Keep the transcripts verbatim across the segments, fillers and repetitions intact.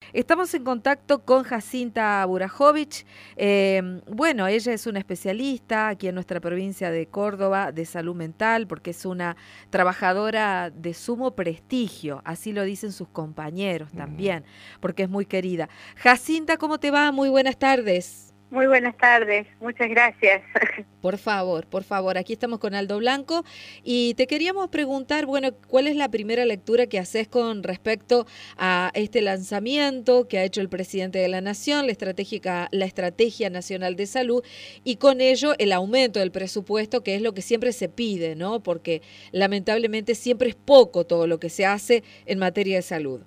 Estamos en contacto con Jacinta Burajovic. Eh, bueno, ella es una especialista aquí en nuestra provincia de Córdoba de salud mental porque es una trabajadora de sumo prestigio, así lo dicen sus compañeros también, porque es muy querida. Jacinta, ¿cómo te va? Muy buenas tardes. Muy buenas tardes, muchas gracias. Por favor, por favor, aquí estamos con Aldo Blanco y te queríamos preguntar, bueno, ¿cuál es la primera lectura que haces con respecto a este lanzamiento que ha hecho el presidente de la Nación, la estratégica, la Estrategia Nacional de Salud, y con ello el aumento del presupuesto, que es lo que siempre se pide, ¿no? Porque lamentablemente siempre es poco todo lo que se hace en materia de salud.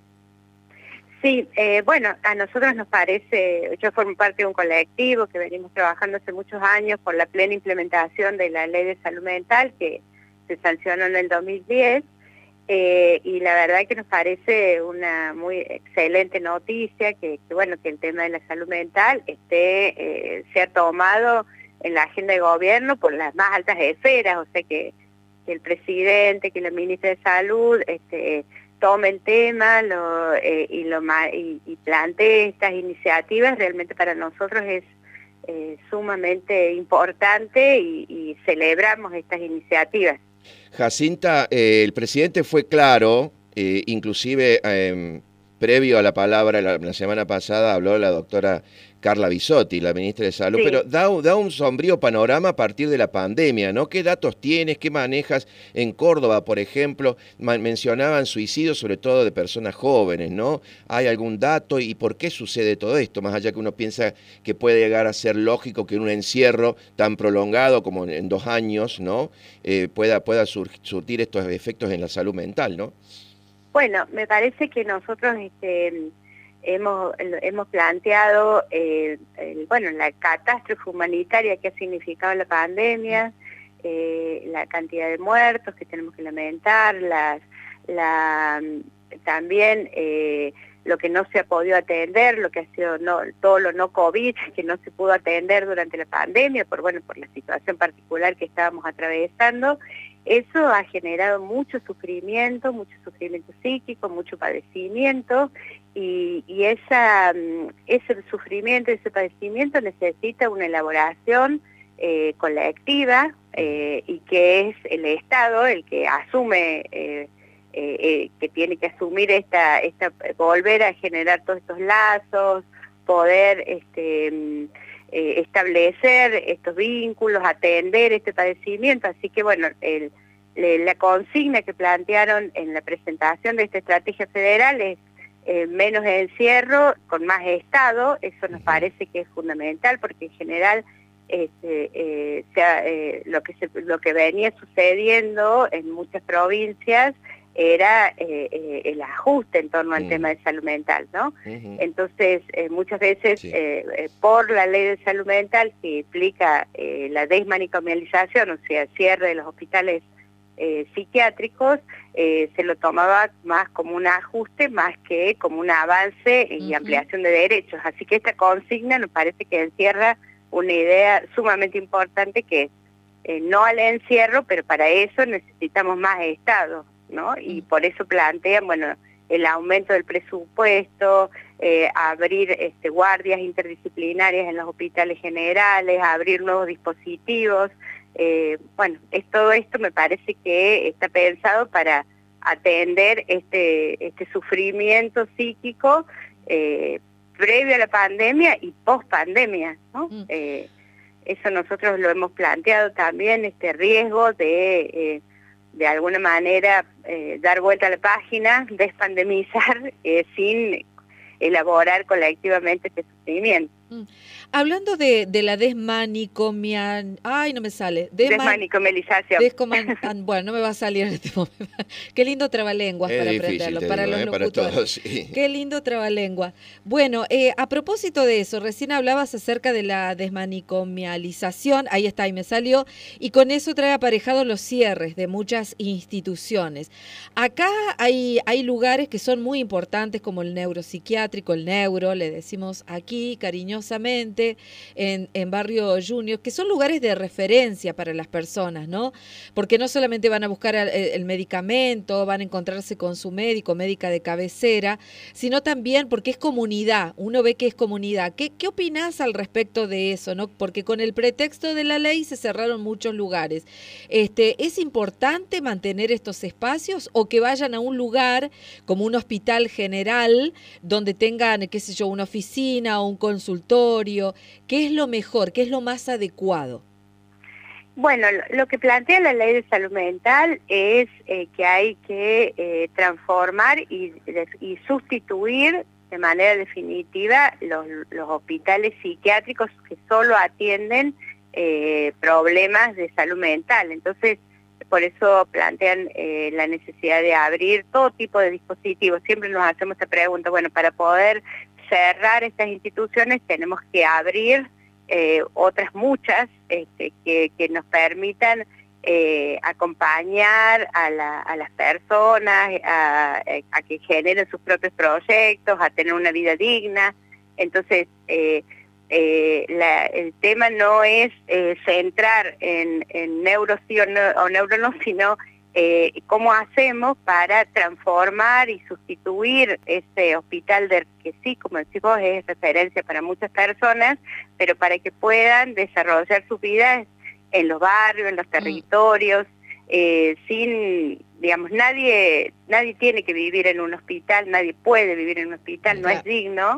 Sí, eh, bueno, a nosotros nos parece, yo formo parte de un colectivo que venimos trabajando hace muchos años por la plena implementación de la Ley de Salud Mental que se sancionó en el dos mil diez eh, y la verdad que nos parece una muy excelente noticia que, que bueno, que el tema de la salud mental esté, eh, sea tomado en la agenda de gobierno por las más altas esferas, o sea que, que el presidente, que la ministra de Salud, este tome el tema lo, eh, y, lo, y, y plantee estas iniciativas, realmente para nosotros es eh, sumamente importante y, y celebramos estas iniciativas. Jacinta, eh, el presidente fue claro, eh, inclusive eh, previo a la palabra, la, la semana pasada habló la doctora Carla Bisotti, la ministra de Salud, Sí. pero da, da un sombrío panorama a partir de la pandemia, ¿no? ¿Qué datos tienes, qué manejas en Córdoba, por ejemplo? Mencionaban suicidios, sobre todo de personas jóvenes, ¿no? ¿Hay algún dato y por qué sucede todo esto? Más allá que uno piensa que puede llegar a ser lógico que en un encierro tan prolongado como en dos años, ¿no? Eh, pueda, pueda sur, surtir estos efectos en la salud mental, ¿no? Bueno, me parece que nosotros este, hemos, hemos planteado eh, el, bueno, la catástrofe humanitaria que ha significado la pandemia, eh, la cantidad de muertos que tenemos que lamentar, las, la, también eh, lo que no se ha podido atender, lo que ha sido no, todo lo no COVID que no se pudo atender durante la pandemia, por, bueno, por la situación particular que estábamos atravesando. Eso ha generado mucho sufrimiento, mucho sufrimiento psíquico, mucho padecimiento y, y esa, ese sufrimiento, ese padecimiento necesita una elaboración eh, colectiva eh, y que es el Estado el que asume, eh, eh, eh, que tiene que asumir esta, esta, volver a generar todos estos lazos, poder este, Eh, establecer estos vínculos, atender este padecimiento, así que bueno, el, le, la consigna que plantearon en la presentación de esta estrategia federal es eh, menos encierro con más Estado. Eso nos parece que es fundamental porque en general este, eh, sea, eh, lo, que se, lo que venía sucediendo en muchas provincias era eh, eh, el ajuste en torno al mm. tema de salud mental, ¿no? Uh-huh. Entonces, eh, muchas veces, sí. eh, eh, por la ley de salud mental, que implica eh, la desmanicomialización, o sea, el cierre de los hospitales eh, psiquiátricos, eh, se lo tomaba más como un ajuste, más que como un avance y uh-huh. ampliación de derechos. Así que esta consigna nos parece que encierra una idea sumamente importante que es eh, no al encierro, pero para eso necesitamos más Estado, ¿no? Y por eso plantean, bueno, el aumento del presupuesto, eh, abrir este, guardias interdisciplinarias en los hospitales generales, abrir nuevos dispositivos. Eh, bueno, es, todo esto me parece que está pensado para atender este, este sufrimiento psíquico eh, previo a la pandemia y post pandemia, ¿no? Mm. Eh, eso nosotros lo hemos planteado también, este riesgo de... Eh, de alguna manera eh, dar vuelta a la página, despandemizar, eh, sin elaborar colectivamente este sufrimiento. Mm. Hablando de, de la desmanicomial... Ay, no me sale. Desman... Desmanicomialización. Descoman... Bueno, no me va a salir en este momento. Qué lindo trabalenguas es para difícil, aprenderlo, para digo, los eh, locutores. Para todos, sí. Qué lindo trabalengua. Bueno, eh, a propósito de eso, recién hablabas acerca de la desmanicomialización, ahí está, y me salió, y con eso trae aparejados los cierres de muchas instituciones. Acá hay, hay lugares que son muy importantes, como el neuropsiquiátrico, el neuro, le decimos aquí, cariñosamente, cariñosamente en, en Barrio Junior, que son lugares de referencia para las personas, ¿no? Porque no solamente van a buscar el, el medicamento, van a encontrarse con su médico, médica de cabecera, sino también porque es comunidad, uno ve que es comunidad. ¿Qué, qué opinás al respecto de eso, no? Porque con el pretexto de la ley se cerraron muchos lugares. Este, ¿es importante mantener estos espacios o que vayan a un lugar como un hospital general donde tengan, qué sé yo, una oficina o un consultorio? ¿Qué es lo mejor? ¿Qué es lo más adecuado? Bueno, lo, lo que plantea la ley de salud mental es eh, que hay que eh, transformar y, y sustituir de manera definitiva los, los hospitales psiquiátricos que solo atienden eh, problemas de salud mental. Entonces, por eso plantean eh, la necesidad de abrir todo tipo de dispositivos. Siempre nos hacemos esta pregunta, bueno, para poder cerrar estas instituciones tenemos que abrir eh, otras muchas este, que, que nos permitan eh, acompañar a, la, a las personas, a, a que generen sus propios proyectos, a tener una vida digna. Entonces, eh, Eh, la, el tema no es eh, centrar en, en neuro sí o, no, o neuro no, sino eh, cómo hacemos para transformar y sustituir ese hospital de, que sí, como decís vos, es referencia para muchas personas, pero para que puedan desarrollar sus vidas en los barrios, en los territorios, eh, sin, digamos, nadie, nadie tiene que vivir en un hospital, nadie puede vivir en un hospital, no es digno.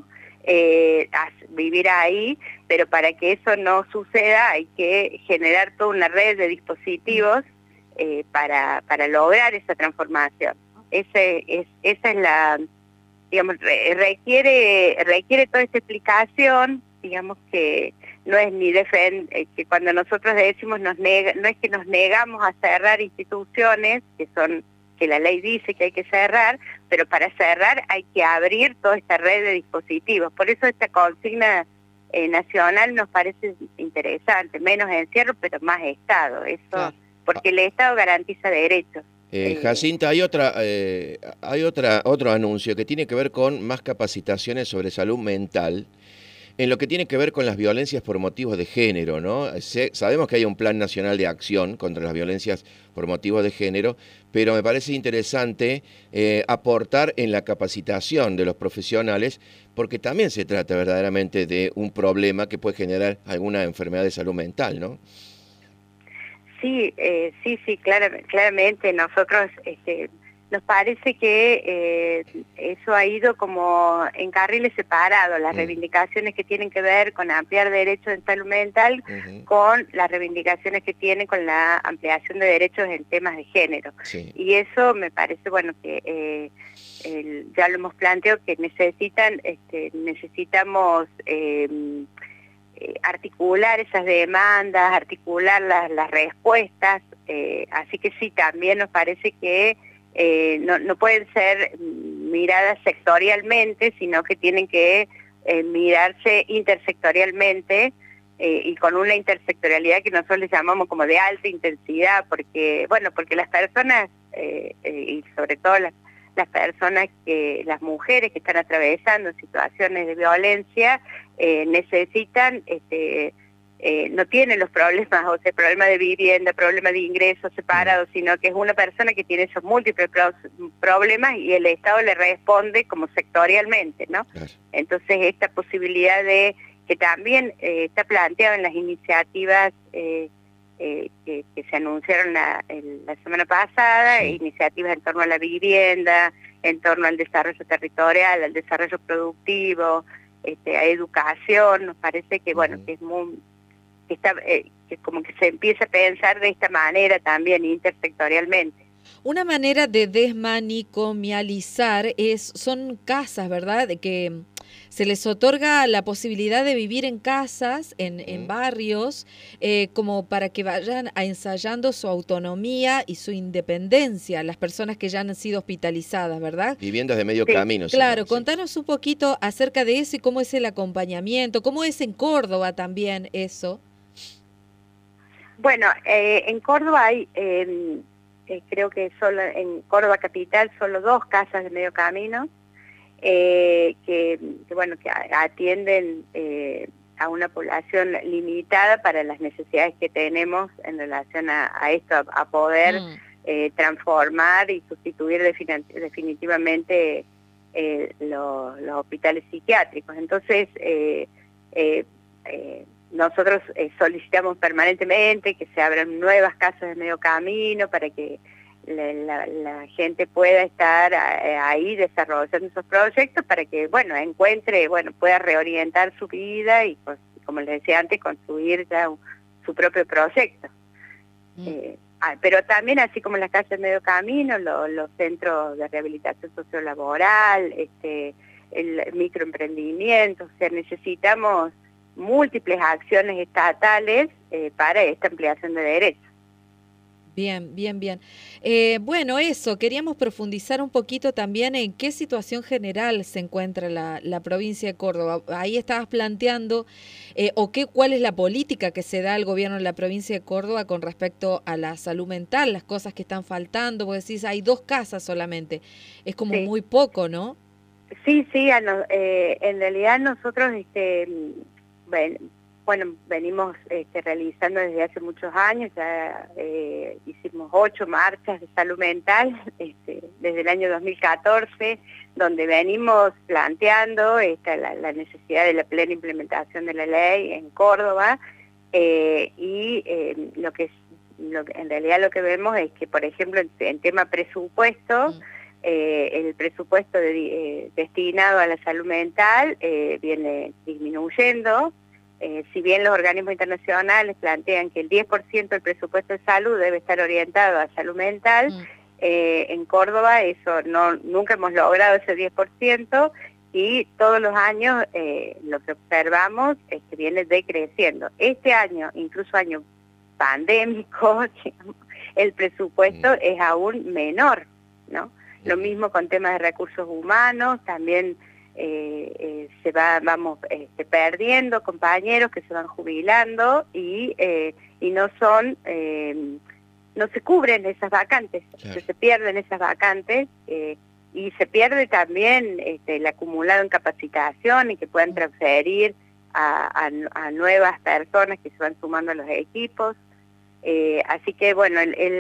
Eh, vivir ahí, pero para que eso no suceda hay que generar toda una red de dispositivos eh, para, para lograr esa transformación. Ese es, esa es la, digamos, requiere, requiere toda esta explicación, digamos que no es ni defend, eh, que cuando nosotros decimos nos nega, no es que nos negamos a cerrar instituciones que son que la ley dice que hay que cerrar, pero para cerrar hay que abrir toda esta red de dispositivos. Por eso esta consigna eh, nacional nos parece interesante, menos encierro, pero más Estado, eso, claro. Porque el Estado garantiza derechos. Eh, Jacinta, hay otra, eh, hay otra, otro anuncio que tiene que ver con más capacitaciones sobre salud mental, en lo que tiene que ver con las violencias por motivos de género, ¿no? Se, sabemos que hay un plan nacional de acción contra las violencias por motivos de género, pero me parece interesante eh, aportar en la capacitación de los profesionales, porque también se trata verdaderamente de un problema que puede generar alguna enfermedad de salud mental, ¿no? Sí, eh, sí, sí, clar, claramente nosotros... Este, nos parece que eh, eso ha ido como en carriles separados, las mm. reivindicaciones que tienen que ver con ampliar derechos en salud mental uh-huh. con las reivindicaciones que tienen con la ampliación de derechos en temas de género. Sí. Y eso me parece, bueno, que eh, el, ya lo hemos planteado, que necesitan, este, necesitamos eh, eh, articular esas demandas, articular las, las respuestas, eh, así que sí, también nos parece que Eh, no, no pueden ser miradas sectorialmente, sino que tienen que eh, mirarse intersectorialmente eh, y con una intersectorialidad que nosotros les llamamos como de alta intensidad, porque, bueno, porque las personas, eh, eh, y sobre todo las, las personas, que las mujeres que están atravesando situaciones de violencia, eh, necesitan... este Eh, no tiene los problemas, o sea, problema de vivienda, problema de ingresos separados, sino que es una persona que tiene esos múltiples pro problemas y el Estado le responde como sectorialmente, ¿no? Claro. Entonces, esta posibilidad de, que también eh, está planteado en las iniciativas eh, eh, que, que se anunciaron la, el, la semana pasada, sí. Iniciativas en torno a la vivienda, en torno al desarrollo territorial, al desarrollo productivo, este, a educación, nos parece que, bueno, uh-huh. que es muy... que está eh, que como que se empieza a pensar de esta manera también intersectorialmente. Una manera de desmanicomializar es son casas, ¿verdad? De que se les otorga la posibilidad de vivir en casas, en, en barrios, eh, como para que vayan a ensayando su autonomía y su independencia, las personas que ya han sido hospitalizadas, ¿verdad? Viviendas de medio sí. camino. Claro, sí. contanos un poquito acerca de eso y cómo es el acompañamiento, cómo es en Córdoba también eso. Bueno, eh, en Córdoba hay, eh, eh, creo que solo en Córdoba capital, solo dos casas de medio camino. eh, que, que, bueno, que atienden eh, a una población limitada para las necesidades que tenemos en relación a, a esto, a, a poder mm. eh, transformar y sustituir definitivamente eh, los, los hospitales psiquiátricos. Entonces, eh, eh, eh, nosotros eh, solicitamos permanentemente que se abran nuevas casas de medio camino para que la, la, la gente pueda estar a, ahí desarrollando esos proyectos para que, bueno, encuentre, bueno, pueda reorientar su vida y, pues, como les decía antes, construir ya un, su propio proyecto. Mm. Eh, ah, pero también, así como las casas de medio camino, lo, los centros de rehabilitación sociolaboral, este, el microemprendimiento, o sea, necesitamos múltiples acciones estatales eh, para esta ampliación de derechos. Bien, bien, bien. Eh, bueno, eso, queríamos profundizar un poquito también en qué situación general se encuentra la, la provincia de Córdoba. Ahí estabas planteando, eh, o qué, cuál es la política que se da al gobierno de la provincia de Córdoba con respecto a la salud mental, las cosas que están faltando. Vos decís, hay dos casas solamente, es como sí. muy poco, ¿no? Sí, sí, a no, eh, en realidad nosotros, este, bueno, Bueno, venimos este, realizando desde hace muchos años, ya eh, hicimos ocho marchas de salud mental este, desde el año dos mil catorce, donde venimos planteando esta, la, la necesidad de la plena implementación de la ley en Córdoba, eh, y eh, lo que, lo que en realidad lo que vemos es que, por ejemplo, en, en tema presupuesto, mm. eh, el presupuesto de, eh, destinado a la salud mental eh, viene disminuyendo. Eh, si bien los organismos internacionales plantean que el diez por ciento del presupuesto de salud debe estar orientado a salud mental, mm. eh, en Córdoba eso no nunca hemos logrado ese diez por ciento y todos los años eh, lo que observamos es que viene decreciendo. Este año, incluso año pandémico, digamos, el presupuesto mm. es aún menor, ¿no? Mm. Lo mismo con temas de recursos humanos, también Eh, eh, se va, vamos este, perdiendo compañeros que se van jubilando y, eh, y no son, eh, no se cubren esas vacantes, claro. se pierden esas vacantes eh, y se pierde también este, el acumulado en capacitación y que puedan transferir a, a, a nuevas personas que se van sumando a los equipos. Eh, así que bueno, el, el,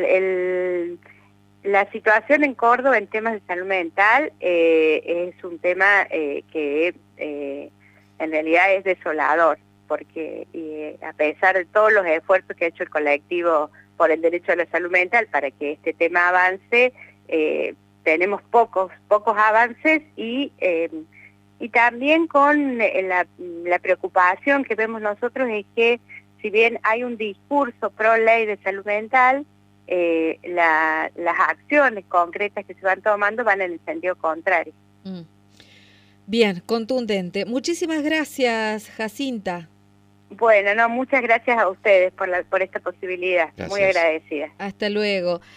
el La situación en Córdoba en temas de salud mental eh, es un tema eh, que eh, en realidad es desolador, porque eh, a pesar de todos los esfuerzos que ha hecho el colectivo por el derecho a la salud mental para que este tema avance, eh, tenemos pocos, pocos avances y, eh, y también con la, la preocupación que vemos nosotros es que si bien hay un discurso pro ley de salud mental, Eh, la, las acciones concretas que se van tomando van en el sentido contrario. Mm. Bien, contundente. Muchísimas gracias, Jacinta. Bueno, no, muchas gracias a ustedes por, la, por esta posibilidad. Gracias. Muy agradecida. Hasta luego.